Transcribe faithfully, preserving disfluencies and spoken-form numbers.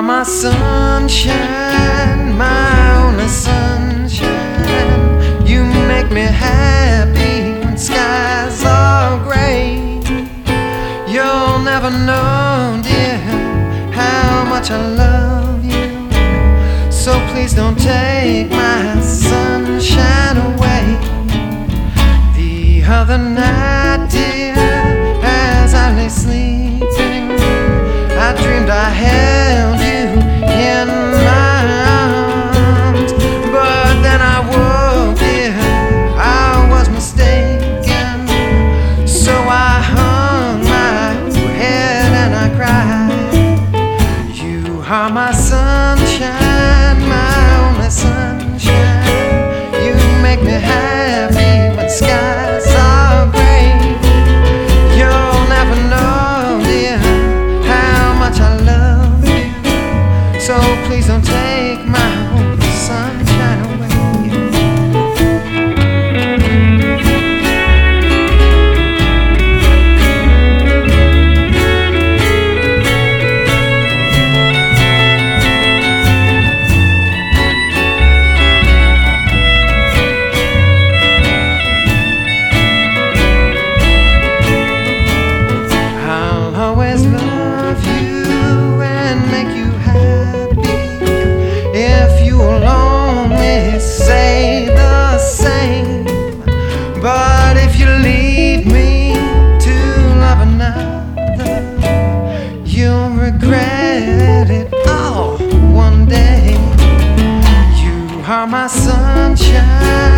are my sunshine, my only sunshine. You make me happy when skies are gray. You'll never know, dear, how much I love you. So please don't take my sunshine away. The other night, dear, as I lay sleeping, I dreamed I held you in my arms. But then I woke, dear, I was mistaken. So I hung my head and I cried. You are my sunshine, my only sunshine. You make me happy when skies are gray. You'll never know, dear, how much I love you. So please don't take my only sunshine away. I'll always love you and make you happy if you'll only say the same. But if you leave me to love another, you'll regret it all one day. You are my sunshine,